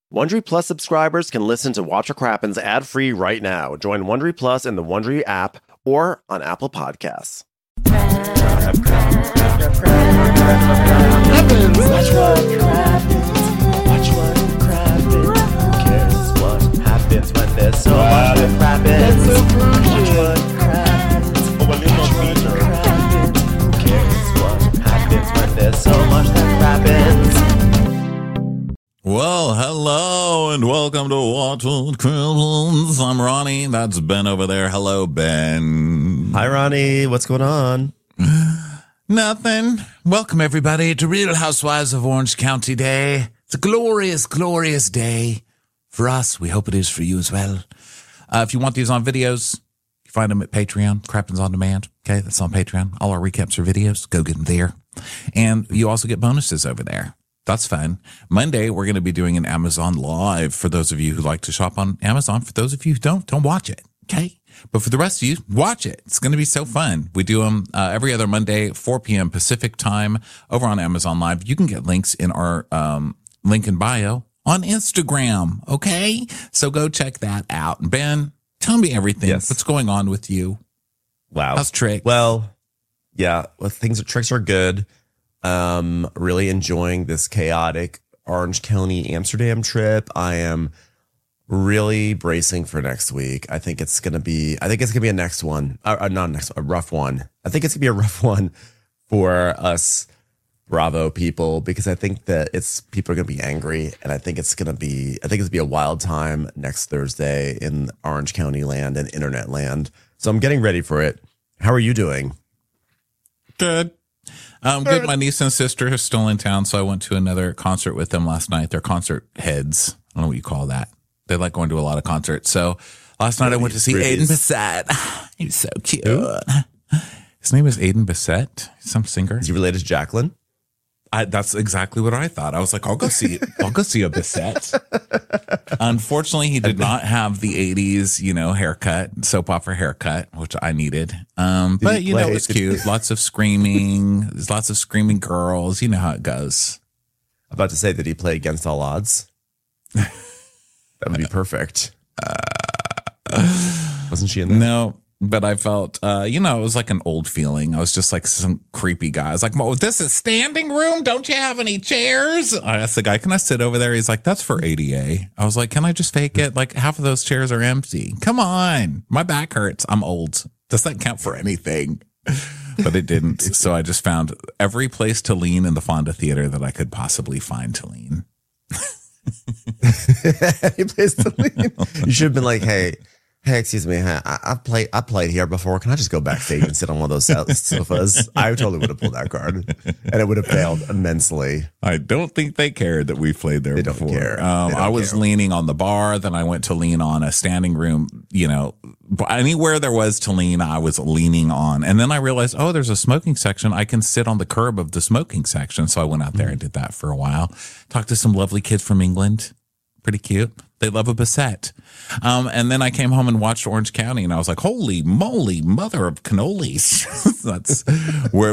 Wondery Plus subscribers can listen to Watch What Crappens ad-free right now. Join Wondery Plus in the Wondery app or on Apple Podcasts. Watch what crappens. Who cares what happens when there's so much that crappens? Watch what crappens. Watch what crappens. Who cares what happens when there's so much that crappens? Well, hello and welcome to Watch What Crappens. I'm Ronnie. That's Ben over there. Hello, Ben. Hi, Ronnie. What's going on? Nothing. Welcome, everybody, to Real Housewives of Orange County Day. It's a glorious, glorious day for us. We hope it is for you as well. If you want these on videos, you find them at Patreon, Crappens On Demand. Okay, that's on Patreon. All our recaps are videos. Go get them there. And you also get bonuses over there. That's fun. Monday, we're going to be doing an Amazon Live for those of you who like to shop on Amazon. For those of you who don't watch it. Okay. But for the rest of you, watch it. It's going to be so fun. We do them every other Monday, 4 p.m. Pacific time over on Amazon Live. You can get links in our link in bio on Instagram. Okay. So go check that out. And Ben, tell me everything. Yes. What's going on with you? Wow. How's Tricks? Well, yeah. Well, tricks are good. Really enjoying this chaotic Orange County Amsterdam trip. I am really bracing for next week. I think it's gonna be a next one. A rough one. I think it's gonna be a rough one for us Bravo people, because I think that people are gonna be angry, and I think it's gonna be a wild time next Thursday in Orange County land and internet land. So I'm getting ready for it. How are you doing? Good. Good. My niece and sister are still in town, so I went to another concert with them last night. They're concert heads. I don't know what you call that. They like going to a lot of concerts. So last night I went to see Aiden Bissett. He was so cute. Who? His name is Aiden Bissett, some singer. Is he related to Jacqueline? That's exactly what I thought. I was like, I'll go see a Bissett. Unfortunately, he did not have the 80s, haircut, soap opera haircut, which I needed. But it was cute. Lots of screaming. There's lots of screaming girls. You know how it goes. I'm about to say, that he played Against All Odds? That would be perfect. Wasn't she in that? No. But I felt, it was like an old feeling. I was just like some creepy guy. I was like, well, this is standing room. Don't you have any chairs? I asked the guy, can I sit over there? He's like, that's for ADA. I was like, can I just fake it? Like half of those chairs are empty. Come on. My back hurts. I'm old. Does that count for anything? But it didn't. So I just found every place to lean in the Fonda Theater that I could possibly find to lean. Any place to lean. You should have been like, hey, excuse me. I played here before. Can I just go backstage and sit on one of those sofas? I totally would have pulled that card, and it would have failed immensely. I don't think they cared that we played there before. Don't care. I was leaning on the bar. Then I went to lean on a standing room. Anywhere there was to lean, I was leaning on. And then I realized, there's a smoking section. I can sit on the curb of the smoking section. So I went out there and did that for a while. Talked to some lovely kids from England. Pretty cute. They love a Bissett. And then I came home and watched Orange County, and I was like, holy moly, mother of cannolis. That's where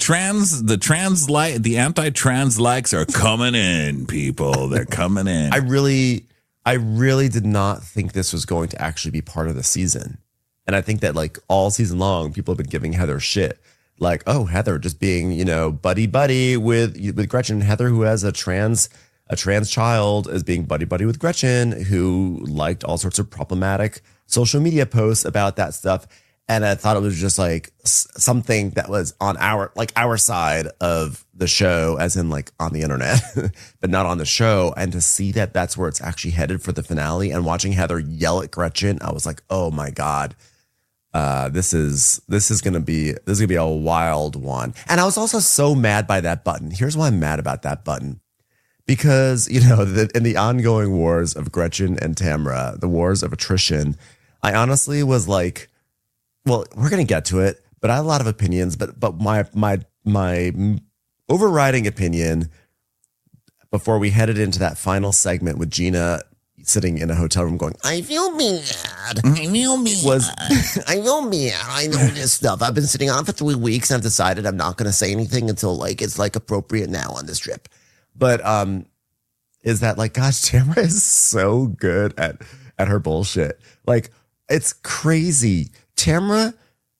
the anti-trans likes are coming in, people. They're coming in. I really did not think this was going to actually be part of the season. And I think that like all season long, people have been giving Heather shit. Like, oh, Heather just being, buddy with Gretchen. Heather, who has a trans child, is being buddy with Gretchen, who liked all sorts of problematic social media posts about that stuff. And I thought it was just like something that was on our side of the show, as in like on the internet, but not on the show. And to see that that's where it's actually headed for the finale, and watching Heather yell at Gretchen, I was like, oh my God, this is going to be a wild one. And I was also so mad by that button. Here's why I'm mad about that button. Because, in the ongoing wars of Gretchen and Tamra, the wars of attrition, I honestly was like, well, we're going to get to it, but I have a lot of opinions. But my overriding opinion before we headed into that final segment with Gina sitting in a hotel room going, I feel bad. I feel bad. I know this stuff. I've been sitting on it for 3 weeks, and I've decided I'm not going to say anything until it's appropriate now on this trip. But is that like, gosh, Tamara is so good at her bullshit. Like, it's crazy. Tamara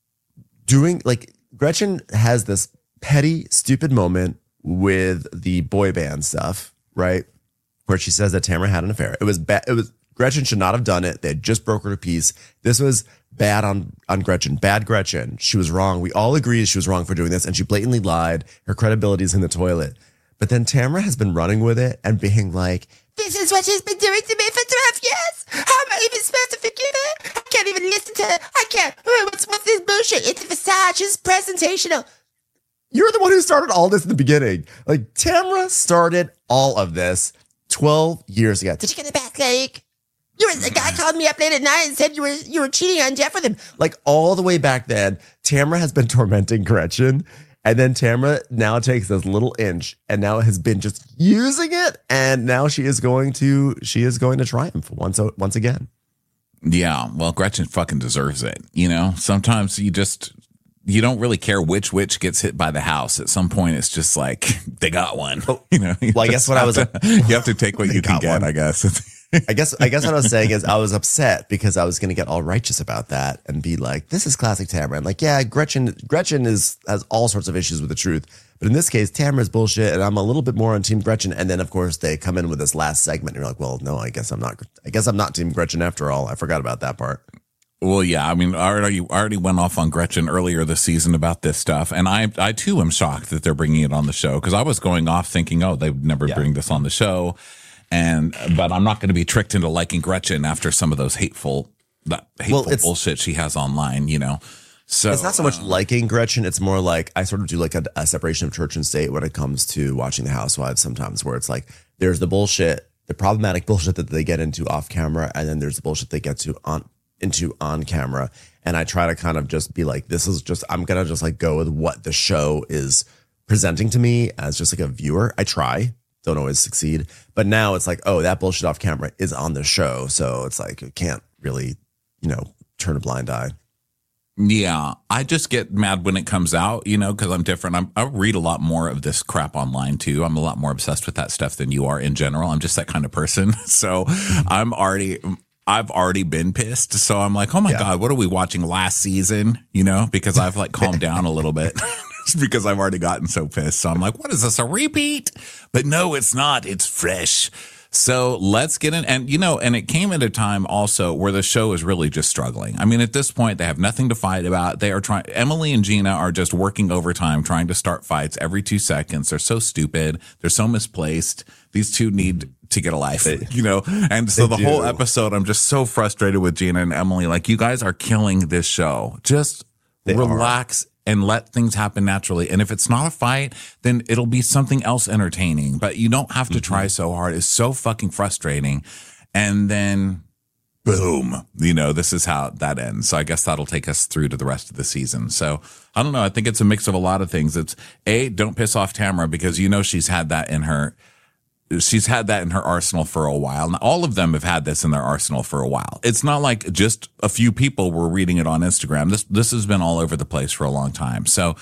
doing, like, Gretchen has this petty, stupid moment with the boy band stuff, right? Where she says that Tamara had an affair. It was bad. It was, Gretchen should not have done it. They had just broke her to peace. This was bad on Gretchen. Bad Gretchen. She was wrong. We all agree she was wrong for doing this, and she blatantly lied. Her credibility is in the toilet. But then Tamara has been running with it and being like, this is what she's been doing to me for 12 years. How am I even supposed to forgive her? I can't even listen to her. I can't. What's this bullshit? It's a facade. It's presentational. You're the one who started all this in the beginning. Like, Tamara started all of this 12 years ago. Did you get it back, like? The guy called me up late at night and said you were cheating on Jeff with him. Like, all the way back then, Tamara has been tormenting Gretchen. And then Tamara now takes this little inch and now has been just using it. And now she is going to triumph once again. Yeah. Well, Gretchen fucking deserves it. You know, sometimes you don't really care which witch gets hit by the house. At some point, it's just like they got one. You know. Well, I guess what I was, you have to take what you can get. I guess. I guess what I was saying is I was upset because I was going to get all righteous about that and be like, "This is classic Tamara." And like, yeah, Gretchen has all sorts of issues with the truth, but in this case, Tamara's bullshit, and I'm a little bit more on Team Gretchen. And then, of course, they come in with this last segment, and you're like, "Well, no, I guess I'm not Team Gretchen after all." I forgot about that part. Well, yeah, I mean, I already went off on Gretchen earlier this season about this stuff, and I too am shocked that they're bringing it on the show because I was going off thinking, oh, they'd never bring this on the show, but I'm not going to be tricked into liking Gretchen after some of those hateful bullshit she has online, you know. So it's not so much liking Gretchen; it's more like I sort of do like a separation of church and state when it comes to watching The Housewives. Sometimes where it's like there's the bullshit, the problematic bullshit that they get into off camera, and then there's the bullshit they get into on camera, and I try to kind of just be like, I'm gonna just like go with what the show is presenting to me as just like a viewer. I try, don't always succeed, but now it's like, oh, that bullshit off camera is on the show, so it's like you can't really, turn a blind eye. Yeah, I just get mad when it comes out, because I'm different. I read a lot more of this crap online too. I'm a lot more obsessed with that stuff than you are in general. I'm just that kind of person, so I've already been pissed. So I'm like, oh my God, what are we watching last season? Because I've like calmed down a little bit because I've already gotten so pissed. So I'm like, what is this, a repeat? But no, it's not. It's fresh. So let's get in. And, and it came at a time also where the show is really just struggling. I mean, at this point, they have nothing to fight about. They are Emily and Gina are just working overtime, trying to start fights every 2 seconds. They're so stupid. They're so misplaced. These two need to get a life, And so the whole episode, I'm just so frustrated with Gina and Emily. Like, you guys are killing this show. Just relax and let things happen naturally. And if it's not a fight, then it'll be something else entertaining. But you don't have to try so hard. It's so fucking frustrating. And then, boom, this is how that ends. So I guess that'll take us through to the rest of the season. So I don't know. I think it's a mix of a lot of things. It's don't piss off Tamara because she's had that in her. She's had that in her arsenal for a while. Now, all of them have had this in their arsenal for a while. It's not like just a few people were reading it on Instagram. This has been all over the place for a long time. So,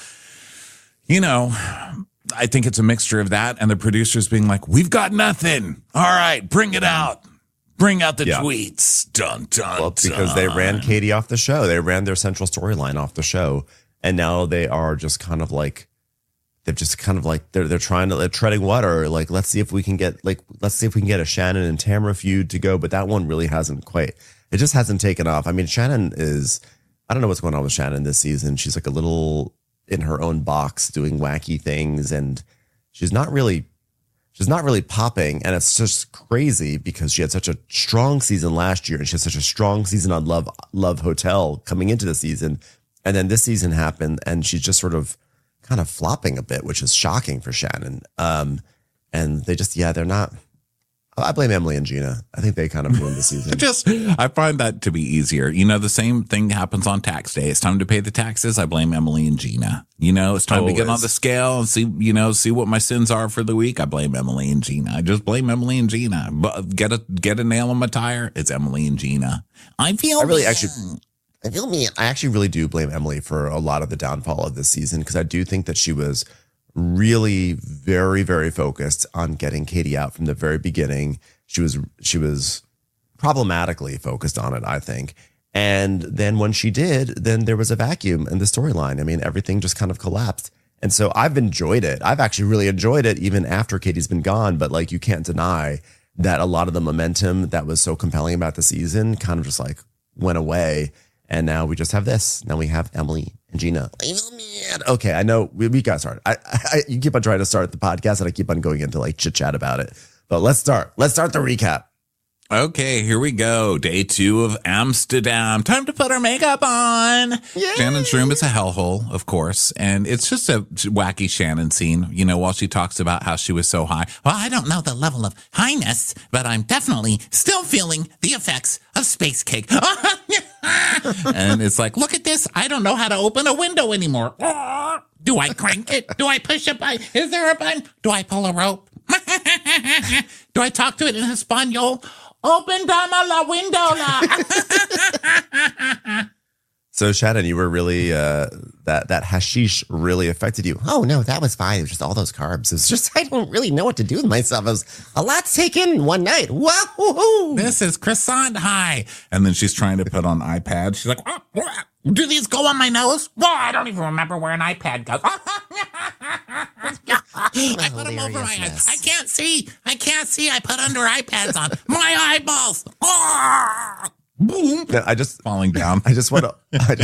I think it's a mixture of that and the producers being like, we've got nothing. All right, bring it out. Bring out the tweets. Dun, dun, well, because they ran Katie off the show. They ran their central storyline off the show. And now they are just kind of like, they're treading water. Like, let's see if we can get a Shannon and Tamara feud to go. But that one really hasn't quite. It just hasn't taken off. I mean, Shannon I don't know what's going on with Shannon this season. She's like a little in her own box doing wacky things, and she's not really popping. And it's just crazy because she had such a strong season last year, and she had such a strong season on Love Hotel coming into the season, and then this season happened, and she's just sort of kind of flopping a bit, which is shocking for Shannon. And they just, they're not. I blame Emily and Gina. I think they kind of ruined the season. I find that to be easier. The same thing happens on tax day. It's time to pay the taxes. I blame Emily and Gina. It's time to get on the scale and see what my sins are for the week. I blame Emily and Gina. I just blame Emily and Gina. But get a nail in my tire. It's Emily and Gina. I actually really do blame Emily for a lot of the downfall of this season because I do think that she was really very, very focused on getting Katie out from the very beginning. She was problematically focused on it, I think. And then when she did, then there was a vacuum in the storyline. I mean, everything just kind of collapsed. And so I've enjoyed it. I've actually really enjoyed it even after Katie's been gone. But like, you can't deny that a lot of the momentum that was so compelling about the season kind of just like went away. And now we just have this. Now we have Emily and Gina. Okay, I know we got started. You keep on trying to start the podcast and I keep on going into like chit chat about it. But let's start. Let's start the recap. Okay, here we go. Day 2 of Amsterdam. Time to put our makeup on. Yay! Shannon's room is a hellhole, of course. And it's just a wacky Shannon scene, you know, while she talks about how she was so high. Well, I don't know the level of highness, but I'm definitely still feeling the effects of space cake. And it's like, look at this. I don't know how to open a window anymore. Do I crank it? Do I push a button? Is there a button? Do I pull a rope? Do I talk to it in Espanol? Open dama la window la. So Shannon, you were really that hashish really affected you. Oh no, that was fine. It was just all those carbs. It's just I don't really know what to do with myself. It was a lot to take in one night. Whoa! This is croissant high. And then she's trying to put on iPad. She's like, do these go on my nose? Well, I don't even remember where an iPad goes. I put them over my eyes. I can't see. I put under iPads on my eyeballs. Boom. I just falling down. I just want to.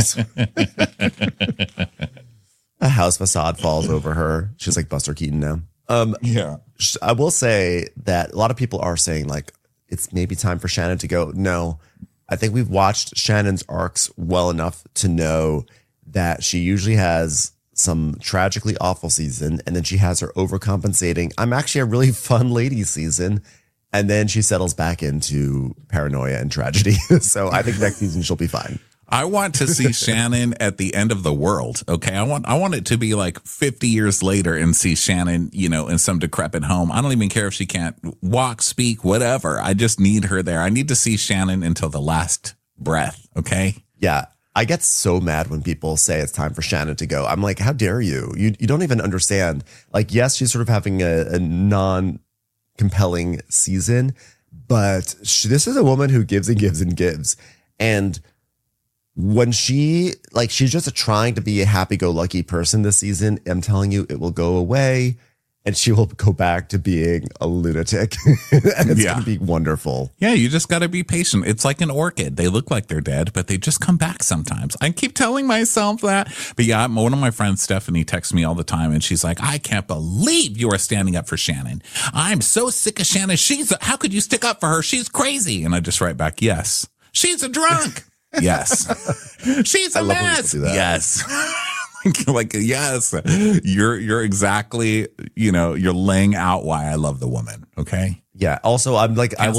A house facade falls over her. She's like Buster Keaton now. Yeah. I will say that a lot of people are saying like it's maybe time for Shannon to go. No, I think we've watched Shannon's arcs well enough to know that she usually has some tragically awful season, and then she has her overcompensating, I'm actually a really fun lady season, and then she settles back into paranoia and tragedy. So I think next season she'll be fine. I want to see Shannon at the end of the world. Okay. I want it to be like 50 years later and see Shannon, you know, in some decrepit home. I don't even care if she can't walk, speak, whatever. I just need her there. I need to see Shannon until the last breath. Okay. Yeah. I get so mad when people say it's time for Shannon to go. I'm like, how dare you? You don't even understand. Like, yes, she's sort of having a non-compelling season, but this is a woman who gives and gives and gives. And when she's just trying to be a happy-go-lucky person this season, I'm telling you, it will go away. And she will go back to being a lunatic. And it's going to be wonderful. Yeah, you just got to be patient. It's like an orchid. They look like they're dead, but they just come back sometimes. I keep telling myself that. But yeah, one of my friends, Stephanie, texts me all the time. And she's like, I can't believe you are standing up for Shannon. I'm so sick of Shannon. How could you stick up for her? She's crazy. And I just write back, yes. She's a drunk. Yes. She's a mess. Yes. Like, yes, you're exactly, you know, you're laying out why I love the woman. Okay. Yeah. Also, I'm like, can't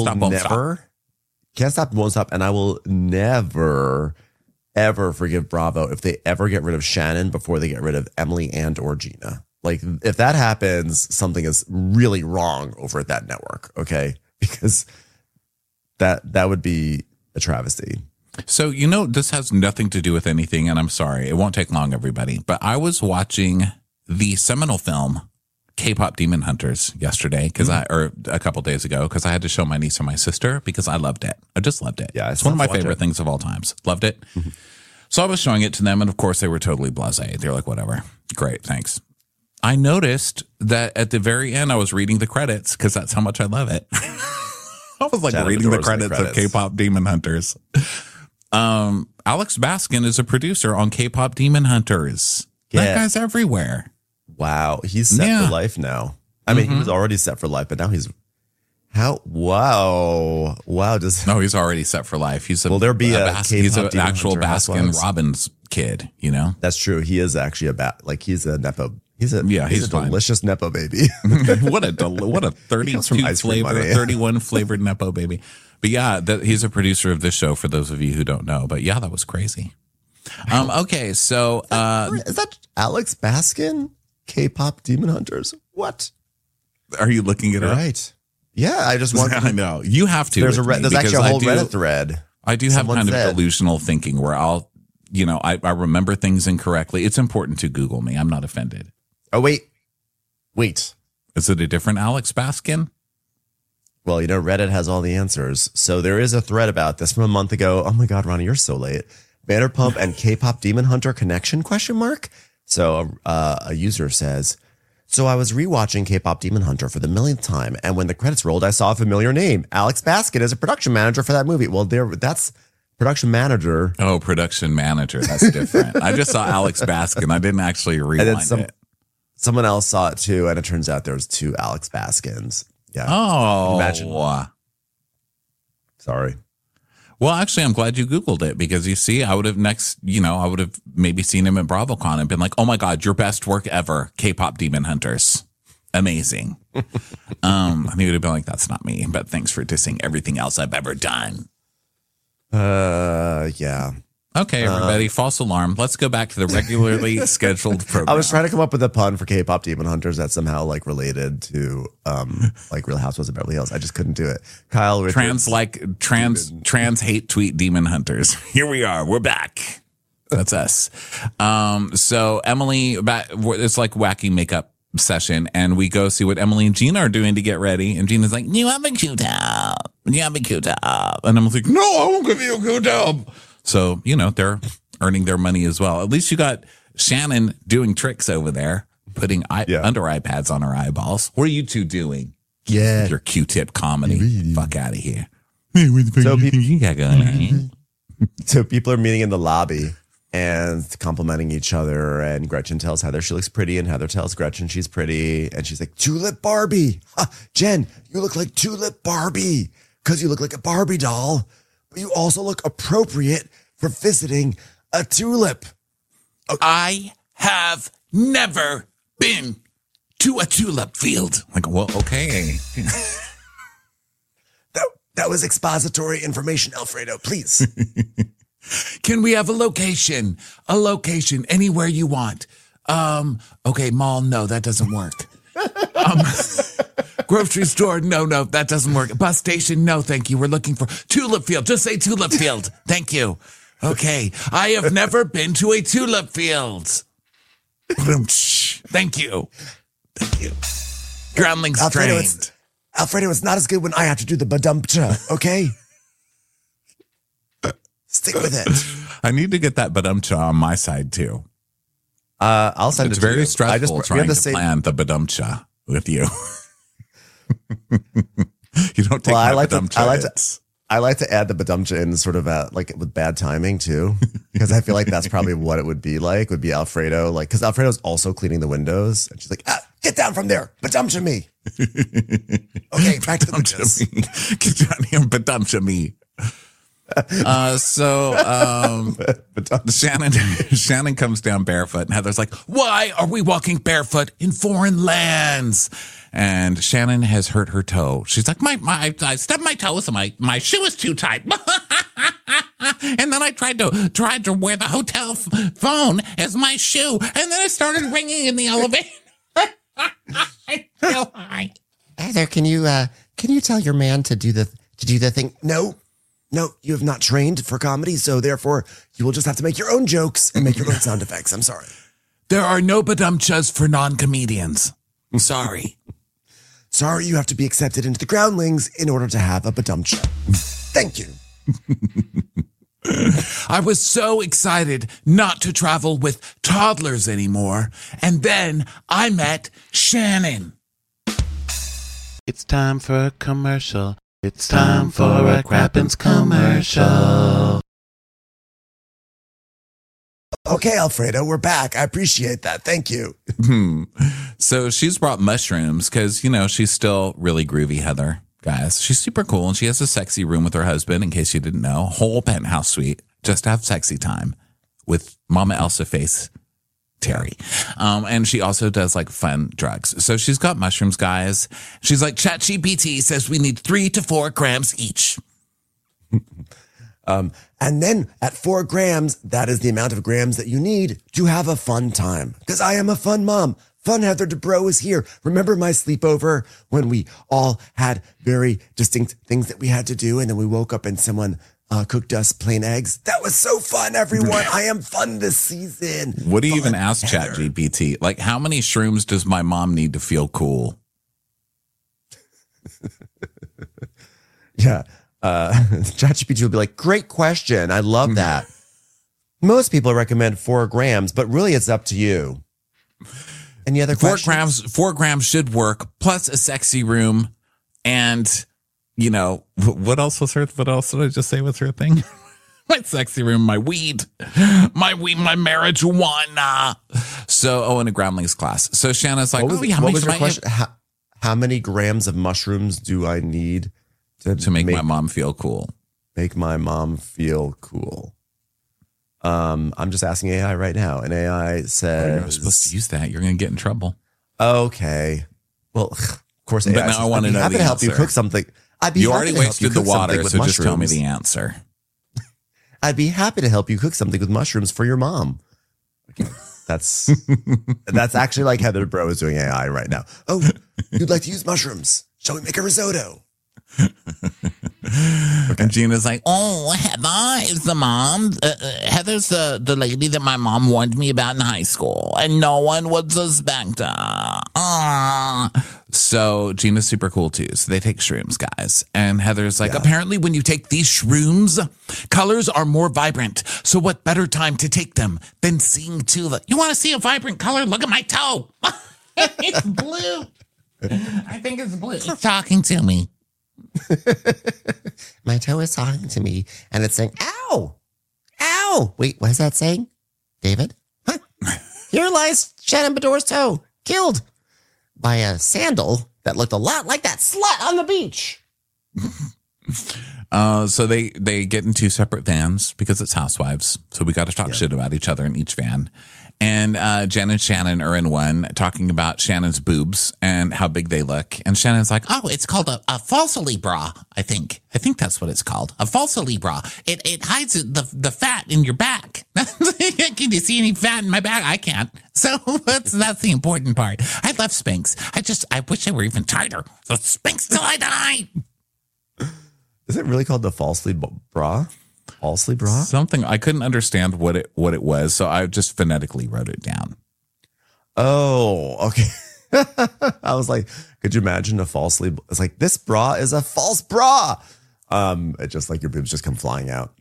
stop, won't stop. And I will never, ever forgive Bravo if they ever get rid of Shannon before they get rid of Emily and or Gina. Like, if that happens, something is really wrong over at that network. Okay. Because that would be a travesty. So, you know, this has nothing to do with anything, and I'm sorry. It won't take long, everybody. But I was watching the seminal film K-pop Demon Hunters yesterday, or a couple days ago, because I had to show my niece and my sister because I loved it. I just loved it. Yeah, it's one of my favorite things of all times. Loved it. Mm-hmm. So I was showing it to them, and of course they were totally blasé. They're like, whatever. Great, thanks. I noticed that at the very end, I was reading the credits because that's how much I love it. I was like reading the credits of K-pop Demon Hunters. Alex Baskin is a producer on K-pop Demon Hunters. That guy's everywhere. Wow. He's set for life now. I mean, he was already set for life, but now he's wow. No, he's already set for life. He's will there be he's an actual Baskin Robbins kid, you know? That's true. He is actually he's a Nepo. He's a delicious Nepo baby. what a 31 flavored Nepo baby. But yeah, he's a producer of this show for those of you who don't know. But yeah, that was crazy. Okay, so is that Alex Baskin? K-pop Demon Hunters? What? Are you looking it up? Right. Yeah, I just want. I know you have to. There's actually a whole Reddit thread. I do have kind of delusional thinking where I remember things incorrectly. It's important to Google me. I'm not offended. Oh wait, Wait. Is it a different Alex Baskin? Well, Reddit has all the answers. So there is a thread about this from a month ago. Oh my God, Ronnie, you're so late. Vanderpump and K-pop Demon Hunter connection ? So a user says, so I was rewatching K-pop Demon Hunter for the millionth time, and when the credits rolled, I saw a familiar name. Alex Baskin is a production manager for that movie. Well, that's production manager. Oh, production manager. That's different. I just saw Alex Baskin. I didn't actually rewind it. Someone else saw it too, and it turns out there's 2 Alex Baskins. Yeah. Oh, imagine. Sorry. Well, actually, I'm glad you Googled it because you see, I would have maybe seen him at BravoCon and been like, oh my God, your best work ever. K-pop Demon Hunters. Amazing. And he would have been like, that's not me, but thanks for dissing everything else I've ever done. Yeah. Okay, everybody, false alarm. Let's go back to the regularly scheduled program. I was trying to come up with a pun for K-pop Demon Hunters that's somehow like related to Real Housewives of Beverly Hills. I just couldn't do it. Kyle Richards. Trans hate tweet Demon Hunters. Here we are. We're back. That's us. So Emily, it's like wacky makeup session, and we go see what Emily and Gina are doing to get ready. And Gina's like, you have a cute top. You have a cute top. And I'm like, no, I won't give you a cute top. So, they're earning their money as well. At least you got Shannon doing tricks over there, putting under eye pads on her eyeballs. What are you two doing? Yeah. Your Q-tip comedy. Fuck out of here. Hey, what the fuck do you think you got going on? So people are meeting in the lobby and complimenting each other. And Gretchen tells Heather she looks pretty. And Heather tells Gretchen she's pretty. And she's like, Tulip Barbie. Jen, you look like Tulip Barbie because you look like a Barbie doll. But you also look appropriate for visiting a tulip. Okay. I have never been to a tulip field. Like, well, okay. That was expository information, Alfredo, please. Can we have a location? A location anywhere you want. Okay, mall, no, that doesn't work. Grocery store, no, that doesn't work. Bus station, no, thank you. We're looking for tulip field. Just say tulip field. Thank you. Okay, I have never been to a tulip field. Thank you. Thank you. Groundlings trained. Alfredo, it's not as good when I have to do the badumpcha, okay? Stick with it. I need to get that badumcha on my side too. I'll send it to you. It's very stressful trying to plan the badumcha with you. You don't take my badumcha. I like to add the badumcha in sort of with bad timing too, because I feel like that's probably what it would be like. Would be Alfredo, because Alfredo's also cleaning the windows, and she's like, "Get down from there, badumcha me." Okay, back to the windows. Get down here, badumcha me. Shannon comes down barefoot, and Heather's like, why are we walking barefoot in foreign lands? And Shannon has hurt her toe. She's like, I stubbed my toe, so my shoe is too tight. And then I tried to wear the hotel phone as my shoe, and then it started ringing in the elevator. I feel high. Heather, can you tell your man to do the thing? No, you have not trained for comedy, so therefore you will just have to make your own jokes and make your own sound effects. I'm sorry. There are no badumchas for non-comedians. I'm sorry. Sorry, you have to be accepted into the groundlings in order to have a badumcha. Thank you. I was so excited not to travel with toddlers anymore, and then I met Shannon. It's time for a commercial. It's time for a Crappens commercial. Okay, Alfredo, we're back. I appreciate that. Thank you. So she's brought mushrooms because, she's still really groovy, Heather, guys. She's super cool, and she has a sexy room with her husband, in case you didn't know. Whole penthouse suite just to have sexy time with Mama Elsa face Terry. And she also does fun drugs. So she's got mushrooms, guys. She's like, ChatGPT says we need 3 to 4 grams each. And then at 4 grams, that is the amount of grams that you need to have a fun time. Because I am a fun mom. Fun Heather Dubrow is here. Remember my sleepover when we all had very distinct things that we had to do, and then we woke up and someone cooked us plain eggs. That was so fun, everyone. I am fun this season. What do you even Fun, ask Heather. ChatGPT? Like, how many shrooms does my mom need to feel cool? Yeah. ChatGPT will be like, great question. I love that. Most people recommend 4 grams, but really it's up to you. Any other 4 questions? 4 grams should work, plus a sexy room. And, you know, what else did I just say was her thing? My sexy room, my weed, my marijuana. So, and a groundlings class. So Shanna's like, What was, yeah, what make was sure your I question? How many grams of mushrooms do I need to make my mom feel cool? Make my mom feel cool. I'm just asking AI right now, and AI says, You're not supposed to use that. You're going to get in trouble. Okay. Well, of course, AI But now says, I want to I'd be know happy the to help you answer. cook something. I'd be You happy already to help you wasted the cook something water, with so just tell me mushrooms. the answer. I'd be happy to help you cook something with mushrooms for your mom. Okay. That's actually like Heather Bro is doing AI right now. Oh, you'd like to use mushrooms? Shall we make a risotto? And Gina's like, oh, Heather is the mom. Heather's the lady that my mom warned me about in high school, and no one would suspect her. So Gina's super cool too. So they take shrooms, guys. And Heather's like, apparently when you take these shrooms, colors are more vibrant. So what better time to take them than seeing to you want to see a vibrant color? Look at my toe. It's blue. I think it's blue. It's talking to me. My toe is talking to me, and it's saying, ow, ow. Wait, what is that saying? David? Huh? Here lies Shannon Bedore's toe, killed by a sandal that looked a lot like that slut on the beach. So they get in 2 separate vans because it's housewives. So we got to talk shit about each other in each van. And Jen and Shannon are in one talking about Shannon's boobs and how big they look. And Shannon's like, oh, it's called a falsely bra, I think. I think that's what it's called. A falsely bra. It hides the fat in your back. Can you see any fat in my back? I can't. So that's the important part. I love Spanx. I wish they were even tighter. So Spanx till I die. Is it really called the falsely bra? Falsely bra? Something I couldn't understand what it was, so I just phonetically wrote it down. Oh, okay. I was like, could you imagine a falsely? It's like, this bra is a false bra. It just like your boobs just come flying out.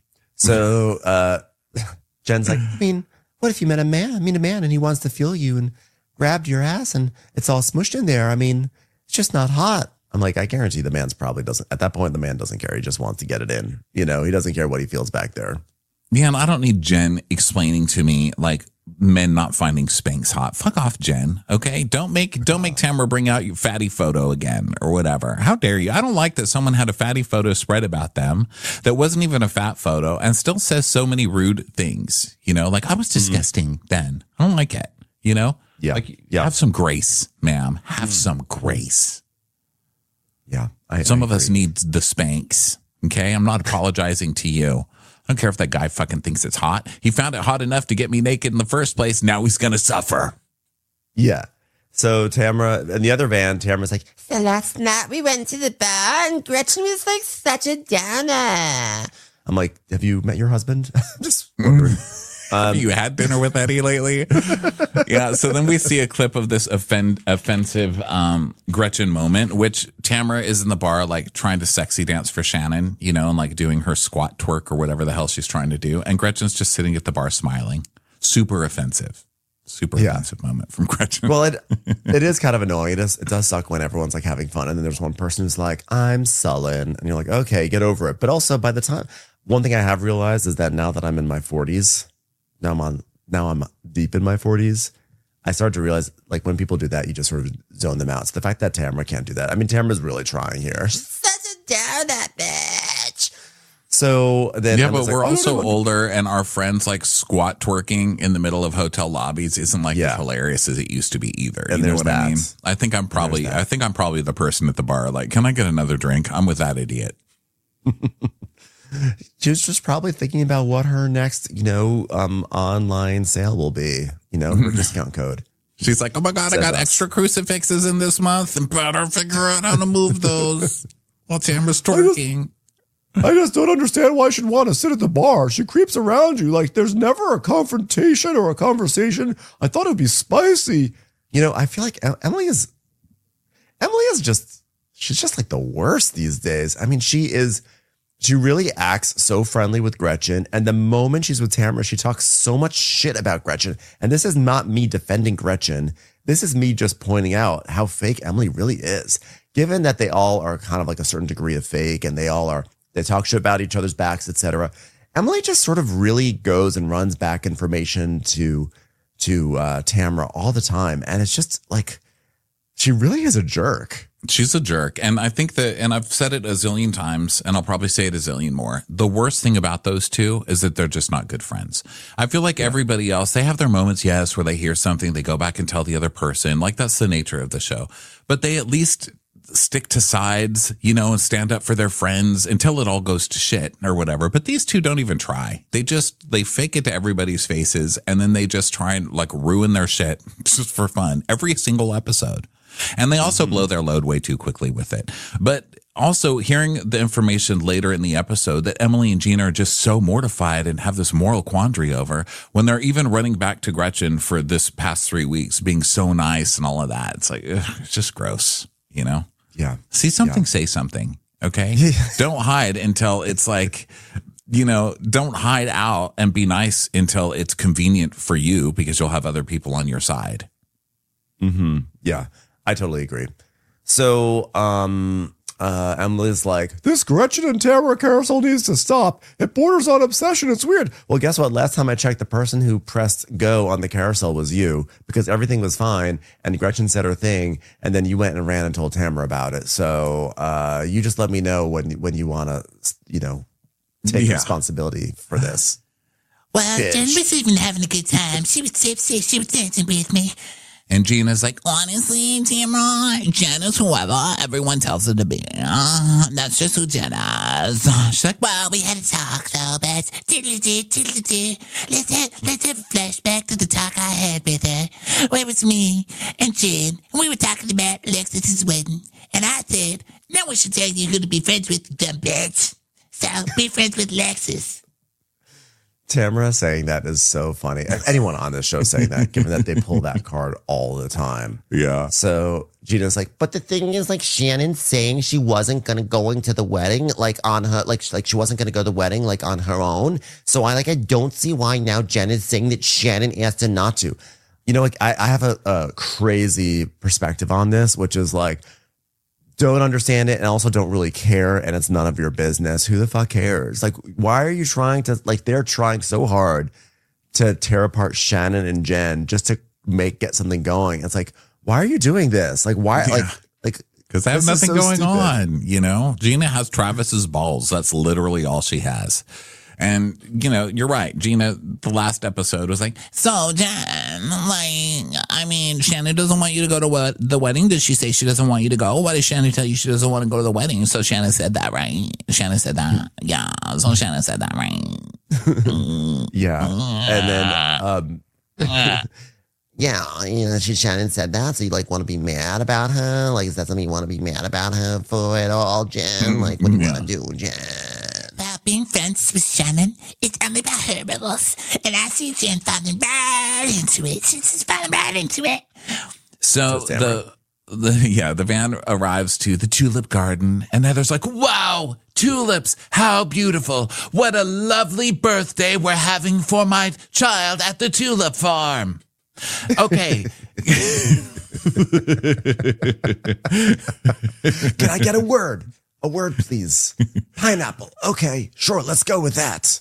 So Jen's like, I mean, what if you met a man and he wants to feel you and grabbed your ass and it's all smushed in there? I mean, it's just not hot. I'm like, I guarantee the man's probably doesn't. At that point, the man doesn't care. He just wants to get it in. You know, he doesn't care what he feels back there. Yeah, and I don't need Jen explaining to me like men not finding Spanx hot. Fuck off, Jen. Okay, don't make Tamara bring out your fatty photo again or whatever. How dare you? I don't like that someone had a fatty photo spread about them that wasn't even a fat photo and still says so many rude things. You know, like I was disgusting then. I don't like it. You know, Yeah, like, yeah. Have some grace, ma'am. Have some grace. Yeah. Some of us need the Spanx. Okay. I'm not apologizing to you. I don't care if that guy fucking thinks it's hot. He found it hot enough to get me naked in the first place. Now he's going to suffer. Yeah. So Tamara, in the other van, Tamara's like, So last night we went to the bar and Gretchen was like such a downer. I'm like, have you met your husband? Just wondering. Have you had dinner with Eddie lately? Yeah. So then we see a clip of this offensive Gretchen moment, which Tamara is in the bar, like trying to sexy dance for Shannon, you know, and like doing her squat twerk or whatever the hell she's trying to do. And Gretchen's just sitting at the bar smiling. Super offensive. Super offensive moment from Gretchen. Well, it is kind of annoying. It does suck when everyone's like having fun. And then there's one person who's like, I'm sullen. And you're like, okay, get over it. But also by the time, one thing I have realized is that now that I'm in my 40s, now I'm deep in my 40s. I started to realize, like, when people do that, you just sort of zone them out. So the fact that Tamara can't do that, I mean, Tamara's really trying here. Such a downer, bitch. So then, yeah, Emma's but we're like, also oh, no. older, and our friends like squat twerking in the middle of hotel lobbies isn't like as hilarious as it used to be either. And you know there's what I that. mean? I think I'm probably the person at the bar. Like, can I get another drink? I'm with that idiot. She was just probably thinking about what her next, online sale will be, her discount code. She's like, oh my God, I got extra crucifixes in this month and better figure out how to move those while Tamara's twerking. I just don't understand why she'd want to sit at the bar. She creeps around you like there's never a confrontation or a conversation. I thought it'd be spicy. You know, I feel like Emily is just, she's just like the worst these days. I mean, she really acts so friendly with Gretchen. And the moment she's with Tamara, she talks so much shit about Gretchen. And this is not me defending Gretchen. This is me just pointing out how fake Emily really is. Given that they all are kind of like a certain degree of fake and they talk shit about each other's backs, etc. Emily just sort of really goes and runs back information to Tamara all the time. And it's just like, she really is a jerk. She's a jerk. And I think that, and I've said it a zillion times, and I'll probably say it a zillion more. The worst thing about those two is that they're just not good friends. I feel like everybody else, they have their moments, yes, where they hear something, they go back and tell the other person. Like, that's the nature of the show. But they at least stick to sides, you know, and stand up for their friends until it all goes to shit or whatever. But these two don't even try. They fake it to everybody's faces, and then they just try and like ruin their shit just for fun every single episode. And they also blow their load way too quickly with it. But also hearing the information later in the episode that Emily and Gina are just so mortified and have this moral quandary over when they're even running back to Gretchen for this past 3 weeks, being so nice and all of that. It's like, it's just gross, you know? Yeah. See something, say something. Okay. Don't hide until it's like, you know, don't hide out and be nice until it's convenient for you because you'll have other people on your side. Mm-hmm. Yeah. I totally agree. So, Emily's like, this Gretchen and Tamara carousel needs to stop. It borders on obsession. It's weird. Well, guess what? Last time I checked, the person who pressed go on the carousel was you because everything was fine. And Gretchen said her thing. And then you went and ran and told Tamara about it. So, you just let me know when you want to, you know, take responsibility for this. Well, Jen was even having a good time. She was tipsy. She was dancing with me. And Gina's like, honestly, Tamara, Jen is whoever everyone tells her to be. That's just who Jen is. She's like, well, we had a talk, though, but let's have a flashback to the talk I had with her, where it was me and Jen, and we were talking about Alexis's wedding. And I said, no one should tell you you're going to be friends with the dumb bitch. So be friends with Alexis. Tamara saying that is so funny. Anyone on this show saying that, given that they pull that card all the time. yeah. So Gina's like, But the thing is, like, Shannon saying she wasn't going to go into the wedding, like, on her, like she wasn't going to go to the wedding, like, on her own. So I don't see why now Jen is saying that Shannon asked her not to. you know, like I have a crazy perspective on this, which is like, don't understand it and also don't really care, and it's none of your business. Who the fuck cares? Like, why are you trying to, like, they're trying so hard to tear apart Shannon and Jen just to get something going. It's like, why are you doing this? Like, why? Yeah. Like, because they have nothing so going stupid. on, you know? Gina has Travis's balls. That's literally all she has. And, you know, you're right. Gina, the last episode was like, So, Jen, like, I mean, Shannon doesn't want you to go to the wedding. Did she say she doesn't want you to go? Why did Shannon tell you she doesn't want to go to the wedding? So Shannon said that, right? Shannon said that. Yeah. So Shannon said that, right? Yeah. And then, Yeah, you know, Shannon said that, so you, like, want to be mad about her? Like, is that something you want to be mad about her for at all, Jen? Like, what do you want to do, Jen? About being friends with Shannon, it's only about her riddles. And I see Jen falling right into it. She's falling right into it. so the van arrives to the tulip garden, and Heather's like, wow, tulips, how beautiful. What a lovely birthday we're having for my child at the tulip farm. Okay. can I get a word? A word, please. Pineapple. Okay, sure. Let's go with that.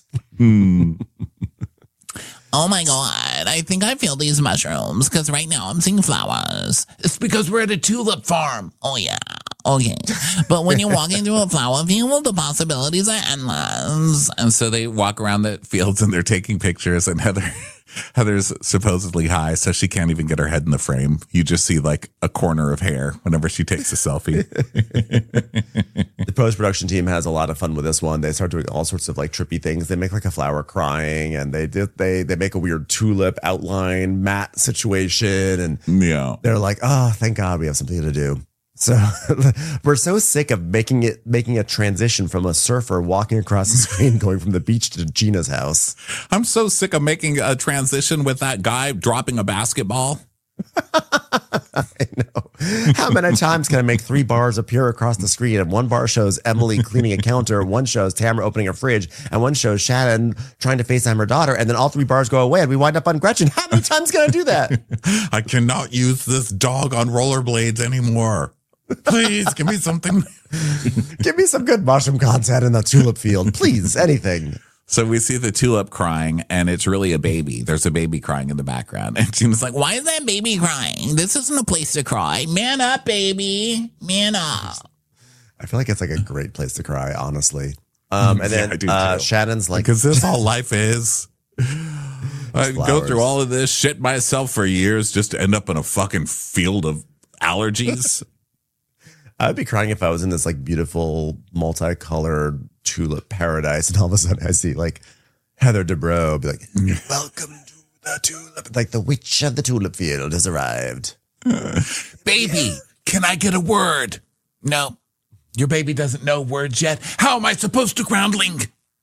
Oh my God, I think I feel these mushrooms because right now I'm seeing flowers. It's because we're at a tulip farm. Oh yeah. Okay. But when you walk into a flower field, the possibilities are endless. And so they walk around the fields and they're taking pictures, and Heather's supposedly high, so she can't even get her head in the frame. You just see like a corner of hair whenever she takes a selfie. The post-production team has a lot of fun with this one. They start doing all sorts of like trippy things. They make like a flower crying, and they make a weird tulip outline matte situation, and Yeah. they're like, oh, thank God we have something to do. So we're so sick of making a transition from a surfer walking across the screen going from the beach to Gina's house. I'm so sick of making a transition with that guy dropping a basketball. I know. How many times can I make 3 bars appear across the screen? And one bar shows Emily cleaning a counter, one shows Tamara opening a fridge, and one shows Shannon trying to FaceTime her daughter, and then all 3 bars go away and we wind up on Gretchen. How many times can I do that? I cannot use this dog on rollerblades anymore. Please give me something. Give me some good mushroom content in the tulip field. Please, anything. So we see the tulip crying, and it's really a baby. There's a baby crying in the background. And Gina's like, Why is that baby crying? This isn't a place to cry. Man up, baby. Man up. I feel like it's like a great place to cry, honestly. And then I do too. Shannon's like, because this all life is. I go flowers. through all of this shit myself for years just to end up in a fucking field of allergies. I'd be crying if I was in this like beautiful multicolored tulip paradise, and all of a sudden I see like Heather Dubrow be like, "Welcome to the tulip." Like the witch of the tulip field has arrived. Baby, can I get a word? No. Your baby doesn't know words yet. How am I supposed to groundling?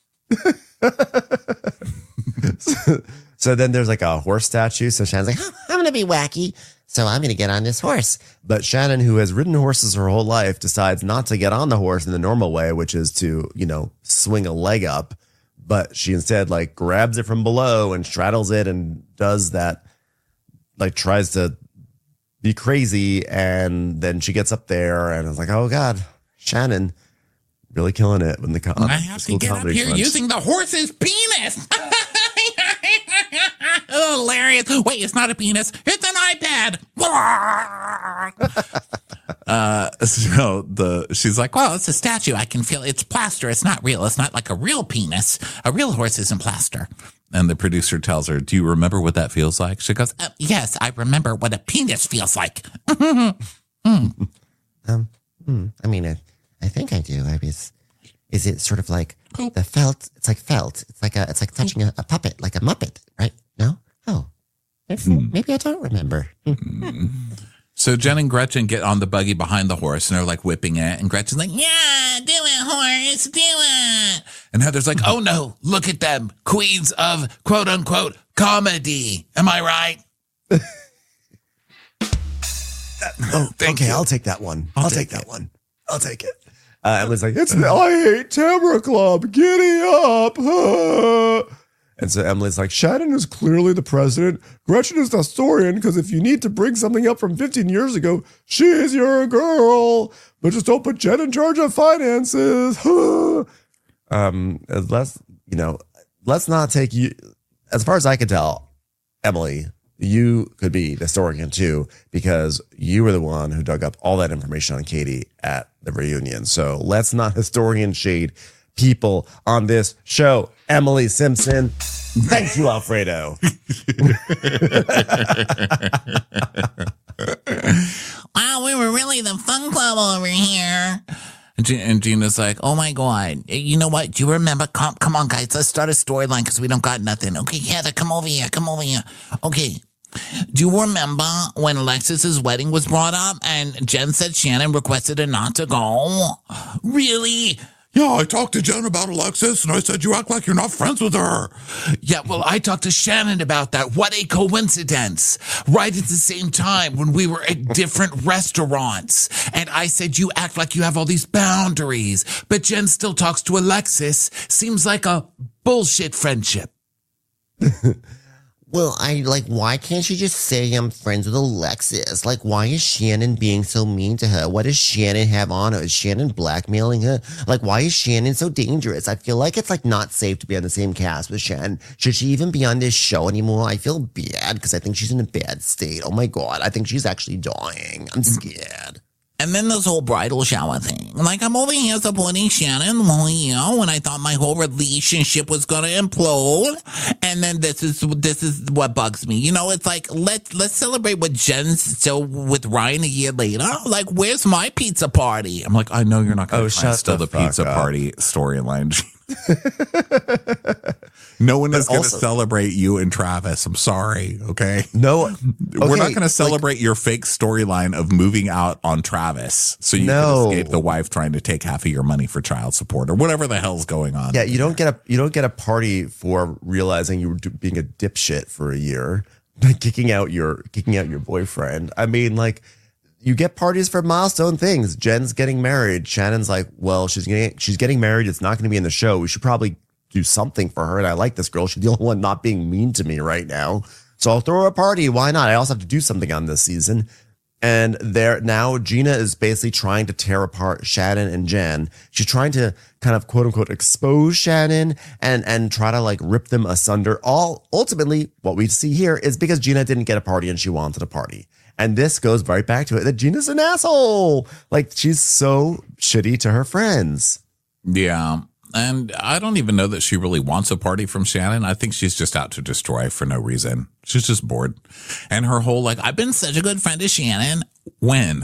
So then there's like a horse statue. So Shannon's like, "Oh, I'm going to be wacky. So I'm going to get on this horse." but Shannon, who has ridden horses her whole life, decides not to get on the horse in the normal way, which is to, swing a leg up. But she instead like grabs it from below and straddles it and does that, like tries to be crazy. And then she gets up there and it's like, oh God, Shannon really killing it when the I have to get up here using the horse's penis. Oh, hilarious. Wait, it's not a penis. It's an iPad. She's like, Well, it's a statue. I can feel it's plaster. It's not real. It's not like a real penis. A real horse isn't plaster. and the producer tells her, do you remember what that feels like? She goes, Yes, I remember what a penis feels like. I mean, I think I do. Is it sort of like the felt? It's like felt. It's like touching a puppet, like a Muppet, right? No? Oh, maybe I don't remember. So Jen and Gretchen get on the buggy behind the horse and they're like whipping it. And Gretchen's like, Yeah, do it, horse, do it. and Heather's like, Oh no, look at them, queens of quote unquote comedy. Am I right? Okay, I'll take that one. I'll take that one. I'll take it. Emily's like, it's the I Hate Tamara Club. Giddy up. Huh. And so Emily's like, Shannon is clearly the president. Gretchen is the historian, because if you need to bring something up from 15 years ago, she's your girl. But just don't put Jen in charge of finances. Huh. Let's not take you, as far as I can tell, Emily, you could be the historian too, because you were the one who dug up all that information on Katie at the reunion. So let's not historian shade people on this show. Emily Simpson. Thank you, Alfredo. Wow, we were really the fun club over here. and Gina's like, Oh my God. You know what? Do you remember? Come on, guys. Let's start a storyline because we don't got nothing. Okay, Heather, come over here. Okay. Do you remember when Alexis's wedding was brought up and Jen said Shannon requested her not to go? Really? yeah, I talked to Jen about Alexis and I said, you act like you're not friends with her. Yeah, well, I talked to Shannon about that. What a coincidence. Right at the same time when we were at different restaurants. And I said, you act like you have all these boundaries. But Jen still talks to Alexis. Seems like a bullshit friendship. Well, why can't she just say I'm friends with Alexis? Like, why is Shannon being so mean to her? What does Shannon have on her? Is Shannon blackmailing her? Like, why is Shannon so dangerous? I feel like it's not safe to be on the same cast with Shannon. Should she even be on this show anymore? I feel bad because I think she's in a bad state. Oh my God, I think she's actually dying. I'm scared. And then this whole bridal shower thing. Like, I'm over here supporting Shannon, when I thought my whole relationship was gonna implode. And then this is what bugs me. It's like, let's celebrate what Jen's still with Ryan a year later. Like, where's my pizza party? I'm like, I know you're not going to shut still the the pizza fuck up. party storyline. No one is going to also- celebrate you and Travis. I'm sorry. Okay. No, We're not okay, going to celebrate your fake storyline of moving out on Travis so you No. can escape the wife trying to take half of your money for child support or whatever the hell's going on. Yeah, you don't get a party for realizing you were being a dipshit for a year, kicking out your boyfriend. I mean, like, you get parties for milestone things. Jen's getting married. Shannon's like, well, she's getting married. It's not going to be in the show. We should probably do something for her. And I like this girl. She's the only one not being mean to me right now. So I'll throw her a party. Why not? I also have to do something on this season. And there now Gina is basically trying to tear apart Shannon and Jen. She's trying to kind of quote unquote expose Shannon and try to like rip them asunder. All ultimately what we see here is because Gina didn't get a party and she wanted a party. And this goes right back to it that Gina's an asshole. Like, she's so shitty to her friends. Yeah. And I don't even know that she really wants a party from Shannon. I think she's just out to destroy for no reason. She's just bored. And her whole, like, I've been such a good friend to Shannon. When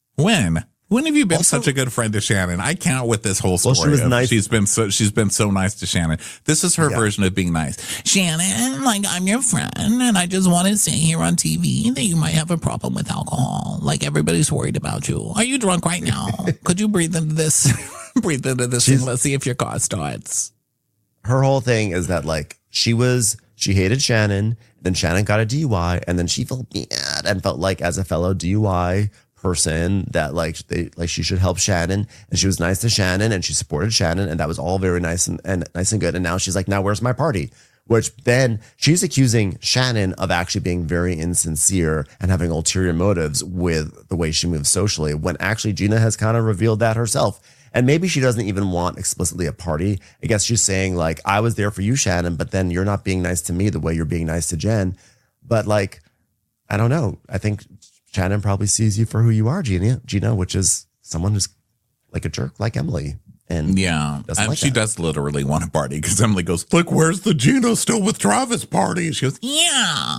have you been such a good friend to Shannon? I can't with this whole story. Well, she was nice. She's been so nice to Shannon. This is her version of being nice. Shannon, like, I'm your friend, and I just want to say here on TV that you might have a problem with alcohol. Like, everybody's worried about you. Are you drunk right now? Could you breathe into this? Breathe into this thing. Let's see if your car starts. Her whole thing is that like she hated Shannon, then Shannon got a DUI, and then she felt bad and felt like as a fellow DUI person that she should help Shannon, and she was nice to Shannon and she supported Shannon, and that was all very nice and nice and good. And now she's like, now where's my party? Which then she's accusing Shannon of actually being very insincere and having ulterior motives with the way she moves socially, when actually Gina has kind of revealed that herself. And maybe she doesn't even want explicitly a party. I guess she's saying like, I was there for you, Shannon, but then you're not being nice to me the way you're being nice to Jen. But like, I don't know. I think Shannon probably sees you for who you are, Gina, which is someone who's like a jerk, like Emily. And yeah, doesn't and like she that. does literally want a party because Emily goes, like, where's the Gina still with Travis party? She goes, Yeah.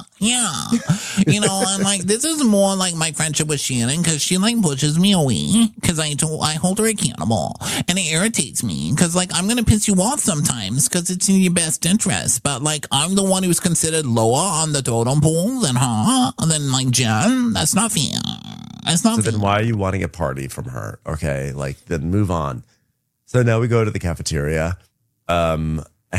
You know, I'm like, this is more like my friendship with Shannon because she like pushes me away because I hold her accountable, and it irritates me because like I'm gonna piss you off sometimes because it's in your best interest, but like I'm the one who's considered lower on the totem pole than her, than like Jen. That's not fair. That's not So fair. then why are you wanting a party from her? Okay, like then move on. So now we go to the cafeteria, and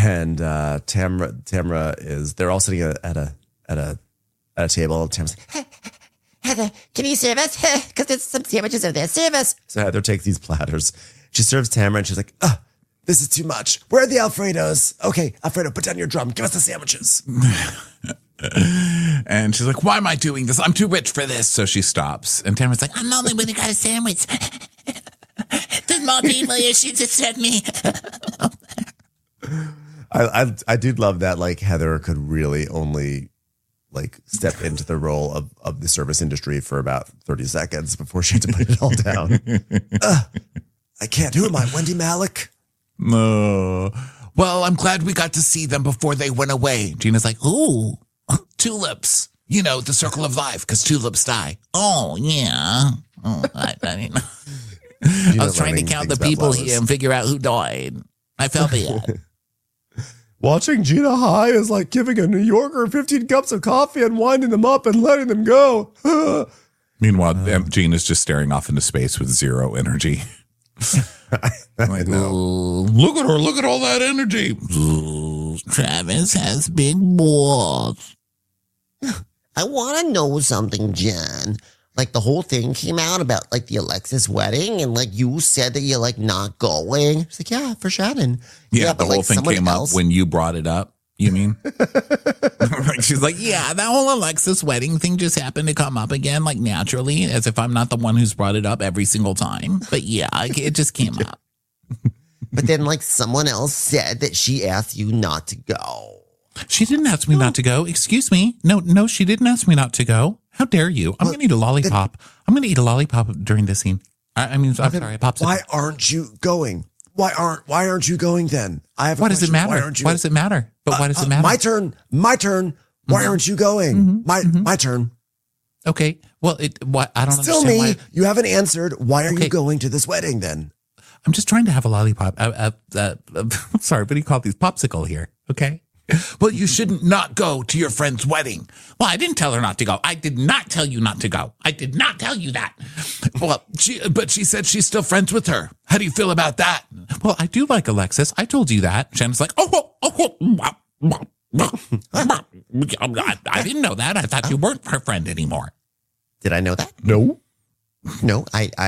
Tamra is. They're all sitting at a table. Tamra's like, Heather, can you serve us? Because there's some sandwiches over there. Serve us. so Heather takes these platters. She serves Tamra, and she's like, this is too much. Where are the Alfredos? Okay, Alfredo, put down your drum. Give us the sandwiches. and she's like, why am I doing this? I'm too rich for this. So she stops. And Tamara's like, I'm the only one who got a sandwich. There's more people here. She just said me. I did love that. Like Heather could really only like step into the role of the service industry for about 30 seconds before she had to put it all down. I can't. Who am I? Wendy Malick? no. Well, I'm glad we got to see them before they went away. Gina's like, Ooh, tulips. You know, the circle of life, because tulips die. Oh, yeah. Oh, I mean, I was trying to count the people here and figure out who died. I felt bad. Watching Gina High is like giving a New Yorker 15 cups of coffee and winding them up and letting them go. meanwhile, Gina's just staring off into space with zero energy. I know. Look at her. Look at all that energy. Travis has big balls. I want to know something, Jen. Like the whole thing came out about like the Alexis wedding, and like you said that you're like not going. It's like, yeah, for Shannon. Yeah, but, the whole like, thing someone came else- up when you brought it up. You mean? She's like, yeah, that whole Alexis wedding thing just happened to come up again, like naturally, as if I'm not the one who's brought it up every single time. But yeah, it just came up. But then like someone else said that she asked you not to go. She didn't ask me not to go. Excuse me. No, she didn't ask me not to go. How dare you? I'm going to eat a lollipop. I'm going to eat a lollipop during this scene. I'm sorry, a popsicle. Why aren't you going? Why aren't you going then? I have. Why does it matter? Why does it matter? But why does it matter? My turn. Why aren't you going? My turn. Okay. Well, I don't Still understand me. why. You haven't answered. Why are Okay. you going to this wedding then? I'm just trying to have a lollipop. Sorry, what do you call these? Popsicle here. Okay. Well, you shouldn't not go to your friend's wedding. Well, I didn't tell her not to go. I did not tell you not to go. I did not tell you that. Well, but she said she's still friends with her. How do you feel about that? Well, I do like Alexis. I told you that. Shannon's like, I didn't know that. I thought you weren't her friend anymore. Did I know that? No. No,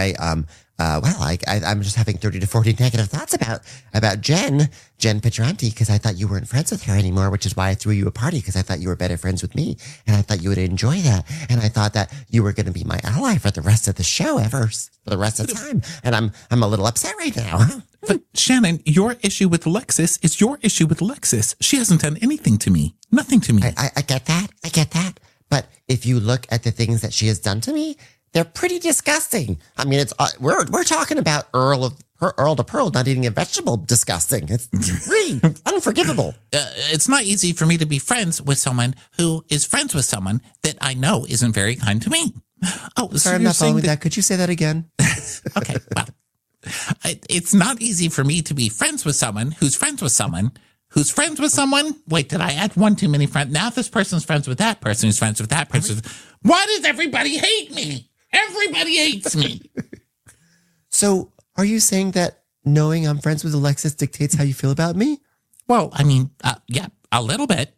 I'm just having 30 to 40 negative thoughts about Jen Petranti, because I thought you weren't friends with her anymore, which is why I threw you a party, because I thought you were better friends with me, and I thought you would enjoy that, and I thought that you were going to be my ally for the rest of the show, for the rest of the time, and I'm a little upset right now. But Shannon, your issue with Alexis is your issue with Alexis. She hasn't done anything to me. Nothing to me. I get that, but if you look at the things that she has done to me, they're pretty disgusting. I mean, it's we're talking about Earl to Pearl not eating a vegetable. Disgusting. It's really unforgivable. It's not easy for me to be friends with someone who is friends with someone that I know isn't very kind to me. Oh, so Sorry, I'm you're not saying following that. Could you say that again? Okay, well, it's not easy for me to be friends with someone who's friends with someone who's friends with someone. Wait, did I add one too many friends? Now this person's friends with that person who's friends with that person. Why does everybody hate me? Everybody hates me. So are you saying that knowing I'm friends with Alexis dictates how you feel about me? Well, I mean, yeah, a little bit.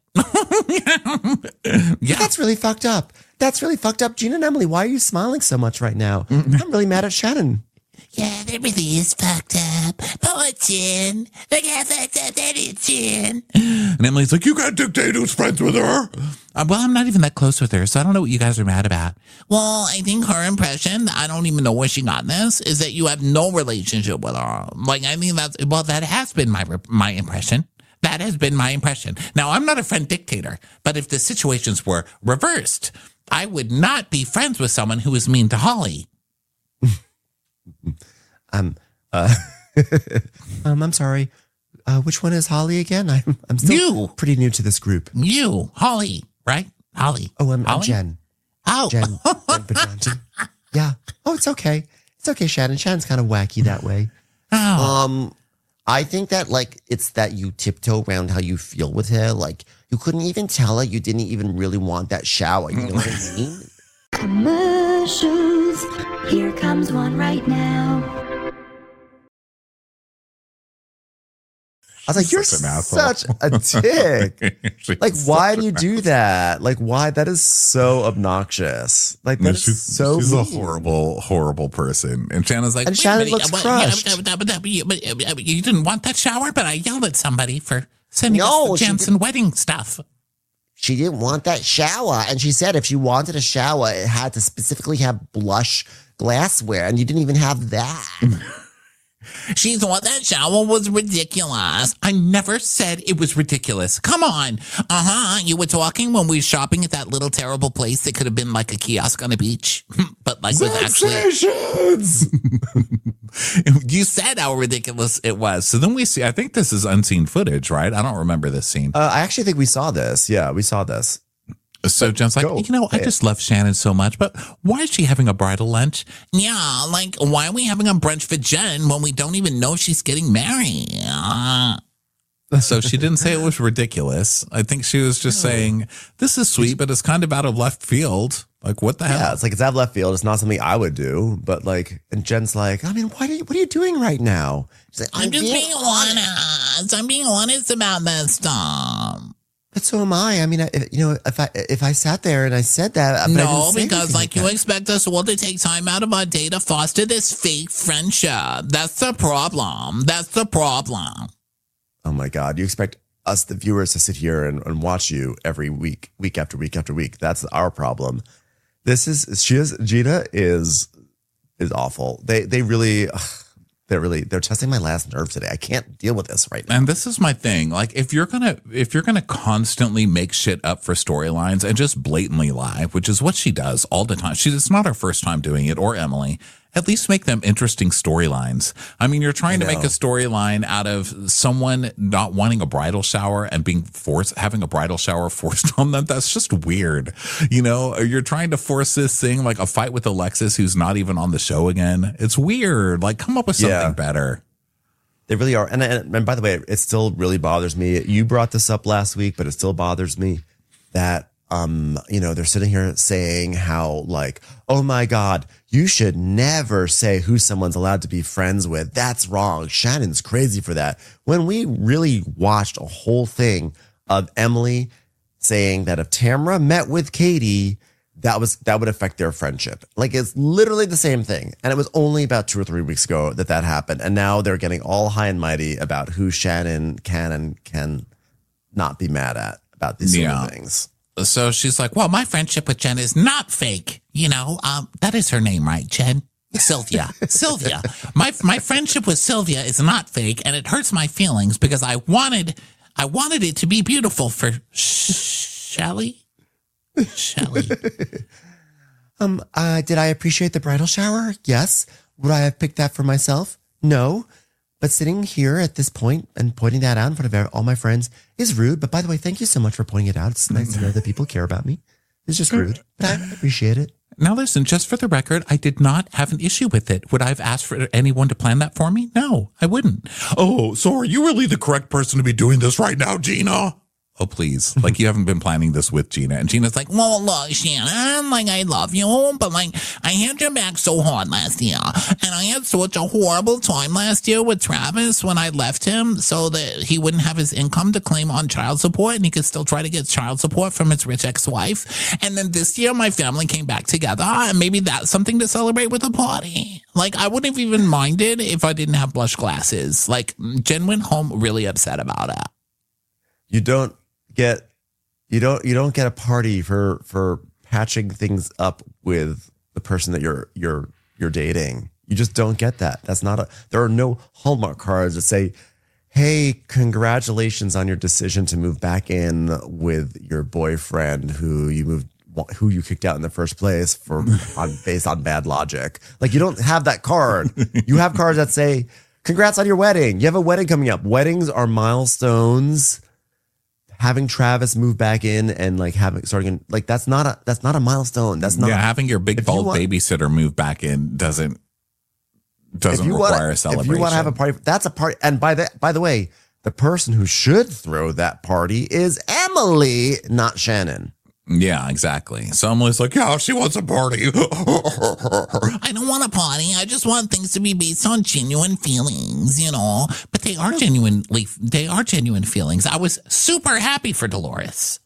Yeah. That's really fucked up. Gina and Emily, why are you smiling so much right now? I'm really mad at Shannon. Yeah, that really is fucked up. Poor Jen. Look how fucked up that is, Jen. And Emily's like, you can't dictate who's friends with her. Well, I'm not even that close with her, so I don't know what you guys are mad about. Well, I think her impression, I don't even know where she got this, is that you have no relationship with her. Like, I think that has been my impression. That has been my impression. Now, I'm not a friend dictator, but if the situations were reversed, I would not be friends with someone who is mean to Holly. I'm sorry. Which one is Holly again? I'm still pretty new to this group. You, Holly, right? Holly. Oh, I'm Holly? Jen. Oh. Jen Petranti. Yeah. Oh, it's okay. It's okay, Shannon. Shannon's kind of wacky that way. Oh. I think that it's that you tiptoe around how you feel with her. Like you couldn't even tell her you didn't even really want that shower. You know what I mean? Commercials. Here comes one right now. I was like, you're such a dick. Like, why do you do that? Like, why? That is so obnoxious. Like, that is so she's a mean. horrible, horrible person. And Shannon's like, And Shannon looks crushed. You didn't want that shower, but I yelled at somebody for sending No, us she the Jansen wedding stuff. She didn't want that shower. And she said if she wanted a shower, it had to specifically have blush glassware. And you didn't even have that. She thought that shower was ridiculous. I never said it was ridiculous. Come on. You were talking when we were shopping at that little terrible place that could have been like a kiosk on a beach. But like was actually... You said how ridiculous it was. So then we see, I think this is unseen footage, right? I don't remember this scene. I actually think we saw this. Yeah, we saw this. So Jen's like, I just love Shannon so much, but why is she having a bridal lunch? Yeah, like, why are we having a brunch for Jen when we don't even know she's getting married? So she didn't say it was ridiculous. I think she was just saying, this is sweet, but it's kind of out of left field. Like, what the hell? Yeah, it's like, it's out of left field. It's not something I would do. But like, and Jen's like, I mean, what are you doing right now? She's like, I'm just being honest. I'm being honest about that stuff. But so am I. I mean, if I sat there and I said that, but I no, didn't say because anything like you expect us all to take time out of our day to foster this fake friendship. That's the problem. Oh my God. You expect us, the viewers, to sit here and watch you every week after week after week. That's our problem. Gina is awful. They're testing my last nerve today. I can't deal with this right now. And this is my thing. Like, if you're gonna constantly make shit up for storylines and just blatantly lie, which is what she does all the time. It's not her first time doing it, or Emily. At least make them interesting storylines. I mean, you're trying to make a storyline out of someone not wanting a bridal shower and having a bridal shower forced on them. That's just weird. You know, you're trying to force this thing like a fight with Alexis, who's not even on the show again. It's weird. Like, come up with something better. They really are. And by the way, it still really bothers me. You brought this up last week, but it still bothers me that, they're sitting here saying how like, oh my God, you should never say who someone's allowed to be friends with. That's wrong. Shannon's crazy for that. When we really watched a whole thing of Emily saying that if Tamra met with Katie, that would affect their friendship. Like, it's literally the same thing. And it was only about 2 or 3 weeks ago that happened. And now they're getting all high and mighty about who Shannon can and can not be mad at about these sort of things. So she's like, well, my friendship with Jen is not fake. That is her name, right, Jen? Sylvia. Sylvia. My friendship with Sylvia is not fake, and it hurts my feelings because I wanted it to be beautiful for Shelly. Did I appreciate the bridal shower? Yes. Would I have picked that for myself? No. But sitting here at this point and pointing that out in front of all my friends is rude. But by the way, thank you so much for pointing it out. It's nice to know that people care about me. It's just rude, but I appreciate it. Now listen, just for the record, I did not have an issue with it. Would I have asked for anyone to plan that for me? No, I wouldn't. Oh, so are you really the correct person to be doing this right now, Gina? Oh, please. Like, you haven't been planning this with Gina. And Gina's like, well, look, Shannon, like, I love you, but, like, I had your back so hard last year. And I had such a horrible time last year with Travis when I left him so that he wouldn't have his income to claim on child support and he could still try to get child support from his rich ex-wife. And then this year, my family came back together, and maybe that's something to celebrate with a party. Like, I wouldn't have even minded if I didn't have blush glasses. Like, Jen went home really upset about it. You don't get a party for patching things up with the person that you're dating. You just don't get that. There are no Hallmark cards that say, hey, congratulations on your decision to move back in with your boyfriend who you kicked out in the first place based on bad logic. Like, you don't have that card. You have cards that say, congrats on your wedding. You have a wedding coming up. Weddings are milestones. Having Travis move back in and like starting like that's not a milestone. That's not having your big bald babysitter move back in doesn't require a celebration. If you want to have a party, that's a party. And by the way, the person who should throw that party is Emily, not Shannon. Yeah, exactly. So Emily's like, yeah, she wants a party. I don't want a party. I just want things to be based on genuine feelings, But they are genuine feelings. I was super happy for Dolores.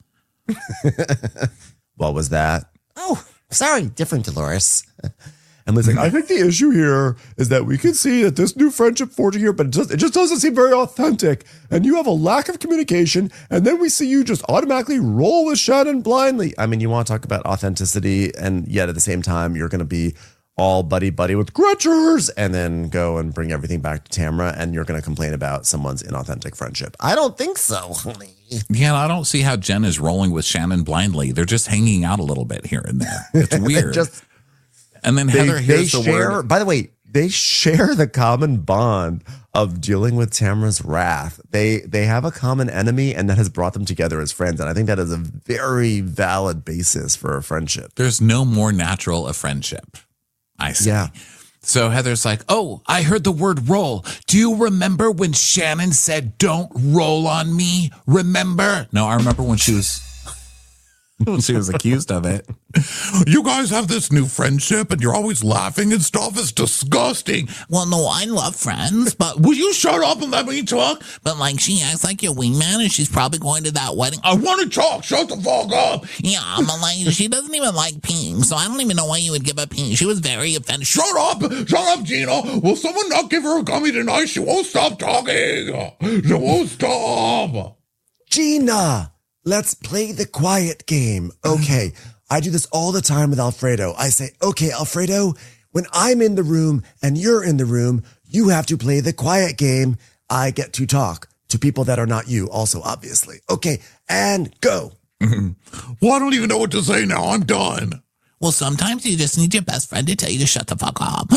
What was that? Oh, sorry, different Dolores. Emily's like, I think the issue here is that we can see that this new friendship forging here, but it just doesn't seem very authentic. And you have a lack of communication. And then we see you just automatically roll with Shannon blindly. I mean, you want to talk about authenticity, and yet at the same time, you're going to be all buddy with Gretchers and then go and bring everything back to Tamra, and you're going to complain about someone's inauthentic friendship. I don't think so, honey. Yeah, I don't see how Jen is rolling with Shannon blindly. They're just hanging out a little bit here and there. It's weird. And then Heather hears the word. By the way, they share the common bond of dealing with Tamra's wrath. They have a common enemy, and that has brought them together as friends. And I think that is a very valid basis for a friendship. There's no more natural a friendship, I say. Yeah. So Heather's like, oh, I heard the word roll. Do you remember when Shannon said, don't roll on me? Remember? No, I remember when she was accused of it. You guys have this new friendship and you're always laughing and stuff. It's disgusting. Well, no, I love friends, but will you shut up and let me talk? But like, she acts like your wingman and she's probably going to that wedding. I want to talk. Shut the fuck up. Yeah, but like, she doesn't even like pink, so I don't even know why you would give her pink. She was very offended. Shut up, Gina. Will someone not give her a gummy tonight? She won't stop talking. She won't stop. Gina, let's play the quiet game. Okay. I do this all the time with Alfredo. I say, okay, Alfredo, when I'm in the room and you're in the room, you have to play the quiet game. I get to talk to people that are not you also, obviously. Okay. And go. Well, I don't even know what to say now. I'm done. Well, sometimes you just need your best friend to tell you to shut the fuck up.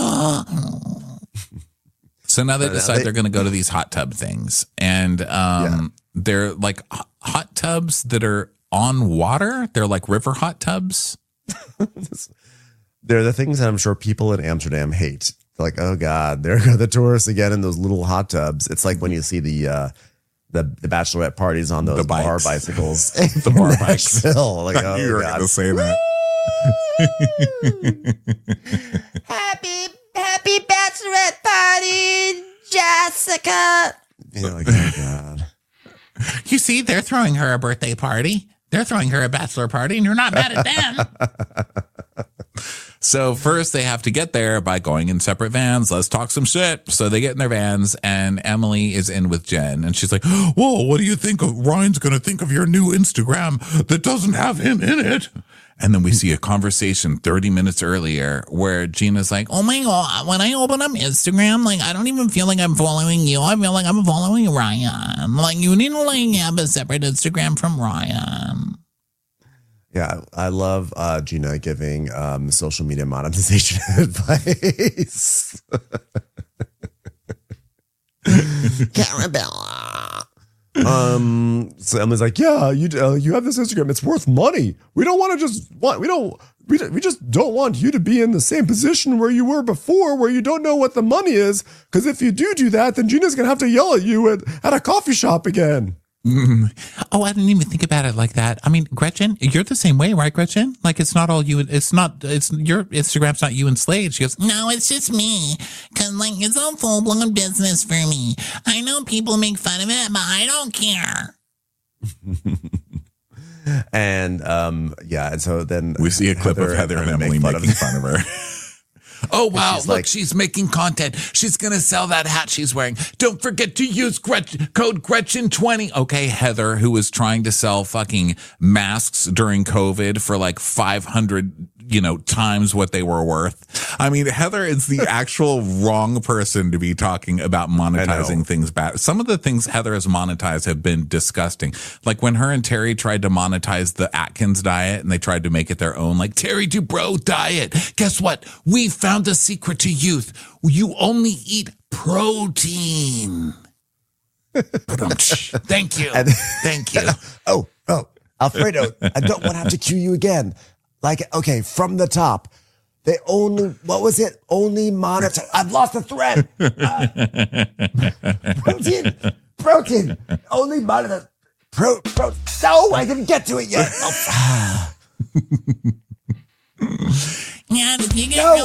So now they decide they're going to go to these hot tub things. And they're like hot tubs that are on water. They're like river hot tubs. They're the things that I'm sure people in Amsterdam hate. Like, oh God, there go the tourists again in those little hot tubs. It's like when you see the bachelorette parties on those bar bicycles. The bar bikes. Like, I knew you were going to say that. Happy bachelorette party, Jessica. You're like, oh God. You see, they're throwing her a birthday party. They're throwing her a bachelor party, and you're not mad at them. So first they have to get there by going in separate vans. Let's talk some shit. So they get in their vans and Emily is in with Jen and she's like, whoa, what do you think of Ryan's going to think of your new Instagram that doesn't have him in it? And then we see a conversation 30 minutes earlier where Gina's like, Oh my God, when I open up Instagram, like, I don't even feel like I'm following you. I feel like I'm following Ryan. Like, you need to, like, have a separate Instagram from Ryan. Yeah, I love Gina giving social media monetization advice. Carabella. So Emily's like, yeah, you have this Instagram. It's worth money. We don't want to we just don't want you to be in the same position where you were before, where you don't know what the money is. Because if you do that, then Gina's gonna have to yell at you at a coffee shop again. Oh, I didn't even think about it like that. I mean, Gretchen, you're the same way, right, Gretchen? Like, it's not all you. It's your Instagram's not you and Slade. She goes, no, it's just me. Cause like, it's a full-blown business for me. I know people make fun of it, but I don't care. And and so then we see a clip of Heather and Emily making fun of her. Oh, wow. Look, she's making content. She's going to sell that hat she's wearing. Don't forget to use code Gretchen20. Okay, Heather, who was trying to sell fucking masks during COVID for like 500, times what they were worth. I mean, Heather is the actual wrong person to be talking about monetizing things bad. Some of the things Heather has monetized have been disgusting. Like when her and Terry tried to monetize the Atkins diet and they tried to make it their own, like Terry Dubrow diet. Guess what? We found the secret to youth. You only eat protein. Thank you. Thank you. Oh, Alfredo, I don't want to have to cue you again. Like, okay, from the top, they only, what was it? Only monetize. I've lost the thread. Protein. Only monetize. No, I didn't get to it yet. Yeah, if you get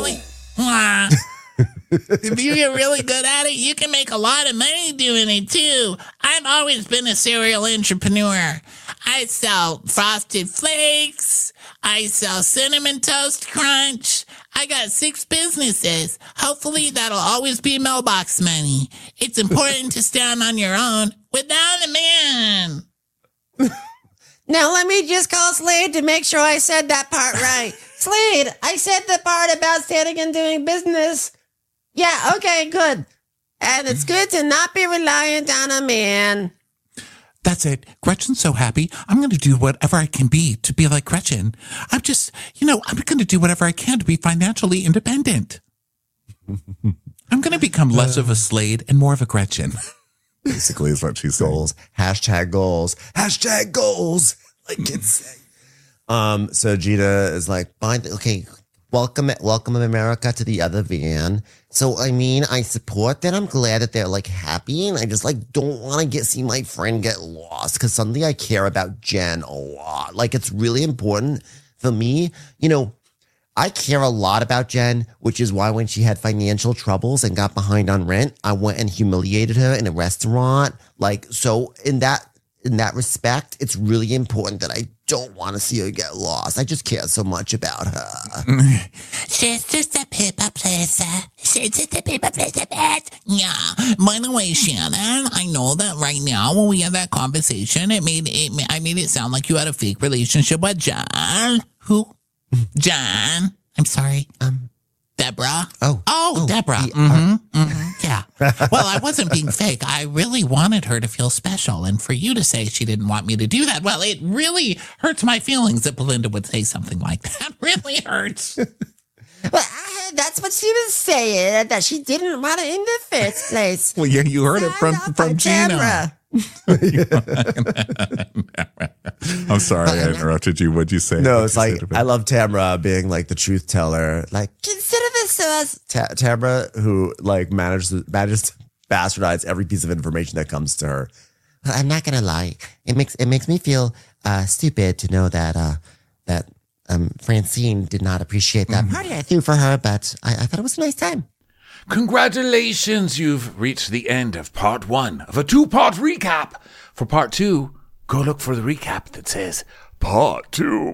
if you get really good at it, you can make a lot of money doing it too. I've always been a serial entrepreneur. I sell Frosted Flakes. I sell Cinnamon Toast Crunch. I got 6 businesses. Hopefully that'll always be mailbox money. It's important to stand on your own without a man. Now let me just call Slade to make sure I said that part right. Slade, I said the part about standing and doing business. Yeah, okay, good. And it's good to not be reliant on a man. That's it. Gretchen's so happy. I'm going to do whatever I can be to be like Gretchen. I'm just, I'm going to do whatever I can to be financially independent. I'm going to become less of a Slade and more of a Gretchen. Basically is what she's saying. Goals. Goals. Like kids say. So Gina is like, Fine, okay, welcome America to the other van. So, I mean, I support that. I'm glad that they're like happy. And I just like don't want to see my friend get lost because suddenly I care about Jen a lot. Like it's really important for me. I care a lot about Jen, which is why when she had financial troubles and got behind on rent, I went and humiliated her in a restaurant. Like, so in that respect, it's really important that I don't want to see her get lost. I just care so much about her. She's just a people pleaser. Yeah. By the way, Shannon, I know that right now when we had that conversation, I made it sound like you had a fake relationship with John. Who? John. I'm sorry. Deborah. Oh, Deborah. Yeah. Well, I wasn't being fake. I really wanted her to feel special. And for you to say she didn't want me to do that, well, it really hurts my feelings that Belinda would say something like that. Really hurts. Well, that's what she was saying, that she didn't want it in the first place. Well, yeah, you heard it from Gina. I'm sorry I interrupted you. What'd you say? No, What'd it's you say like to me? I love Tamra being like the truth teller. Like consider this to us. Tamra, who like manages to bastardize every piece of information that comes to her. I'm not gonna lie. It makes me feel stupid to know that Francine did not appreciate that party I threw for her, but I thought it was a nice time. Congratulations, you've reached the end of part 1 of a 2-part recap. For part 2, go look for the recap that says part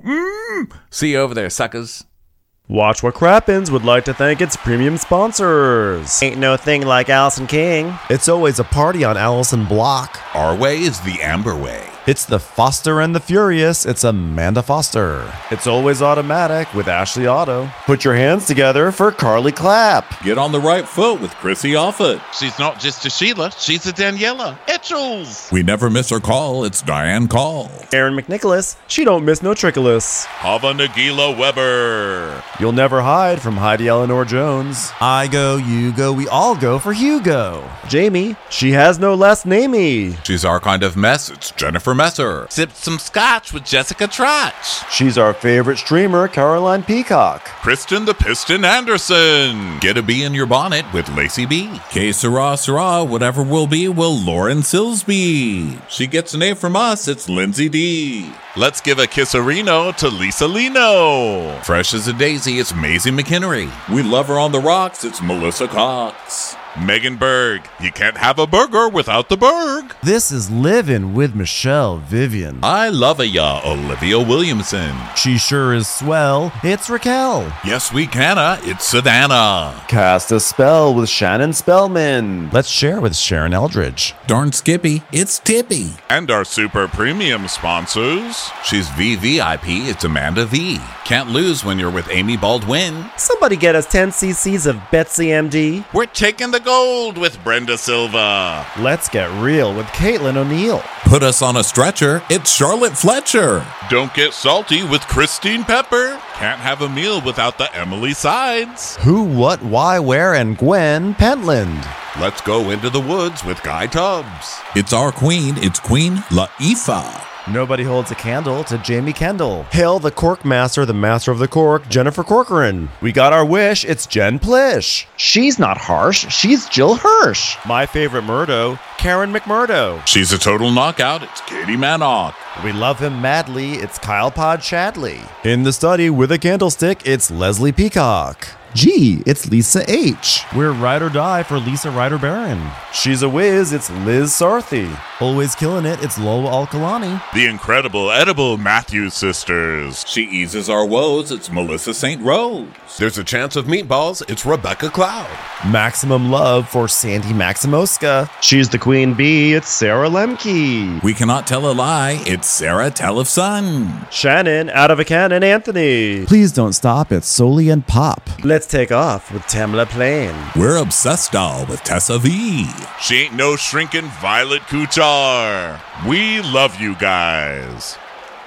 2. See you over there, suckers. Watch What Crappens would like to thank its premium sponsors. Ain't no thing like Allison King. It's always a party on Allison Block. Our way is the Amber way. It's the Foster and the Furious. It's Amanda Foster. It's always automatic with Ashley Otto. Put your hands together for Carly Clapp. Get on the right foot with Chrissy Offit. She's not just a Sheila, she's a Daniela Etchells. We never miss her call. It's Diane Call. Aaron McNicholas. She don't miss no trickolas. Hava Nagila Weber. You'll never hide from Heidi Eleanor Jones. I go, you go, we all go for Hugo. Jamie. She has no last namey. She's our kind of mess. It's Jennifer Messer. Sipped some scotch with Jessica Trotch. She's our favorite streamer, Caroline Peacock. Kristen the Piston Anderson. Get a bee in your bonnet with Lacey B. K Sarah, whatever will be, will Lauren Silsby. She gets an A from us. It's Lindsay D. Let's give a kisserino to Lisa Lino. Fresh as a daisy, it's Maisie McHenry. We love her on the rocks. It's Melissa Cox. Megan Berg. You can't have a burger without the Berg. This is Livin' with Michelle Vivian. I love ya, Olivia Williamson. She sure is swell. It's Raquel. Yes, we canna. It's Savannah. Cast a spell with Shannon Spellman. Let's share with Sharon Eldridge. Darn Skippy, it's Tippy. And our super premium sponsors. She's VVIP, it's Amanda V. Can't lose when you're with Amy Baldwin. Somebody get us 10 cc's of Betsy MD. We're taking the gold with Brenda Silva. Let's get real with Caitlin O'Neill. Put us on a stretcher, it's Charlotte Fletcher. Don't get salty with Christine Pepper. Can't have a meal without the Emily Sides. Who, what, why, where, and Gwen Pentland. Let's go into the woods with Guy Tubbs. It's our queen, it's Queen Laifah. Nobody holds a candle to Jamie Kendall. Hail the Cork Master, the Master of the Cork, Jennifer Corcoran. We got our wish, it's Jen Plish. She's not harsh, she's Jill Hirsch. My favorite Murdo, Karen McMurdo. She's a total knockout, it's Katie Manock. We love him madly, it's Kyle Pod Shadley. In the study with a candlestick, it's Leslie Peacock. Gee, it's Lisa H. We're ride or die for Lisa Ryder Barron. She's a whiz, it's Liz Sarthy. Always killing it, it's Lola Alkalani. The incredible edible Matthews sisters. She eases our woes, it's Melissa St. Rose. There's a chance of meatballs, it's Rebecca Cloud. Maximum love for Sandy Maximoska. She's the queen bee, it's Sarah Lemke. We cannot tell a lie, it's Sarah Telefson. Shannon, out of a cannon, Anthony. Please don't stop, it's Soli and Pop. Let's take off with Tamla Plain. We're obsessed all with Tessa V. She ain't no shrinking Violet Kuchar. We love you guys.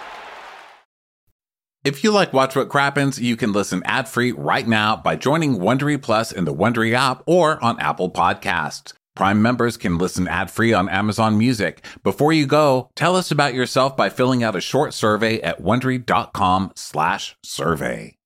If you like Watch What Crappens, you can listen ad-free right now by joining Wondery Plus in the Wondery app or on Apple Podcasts. Prime members can listen ad-free on Amazon Music. Before you go, tell us about yourself by filling out a short survey at Wondery.com/survey.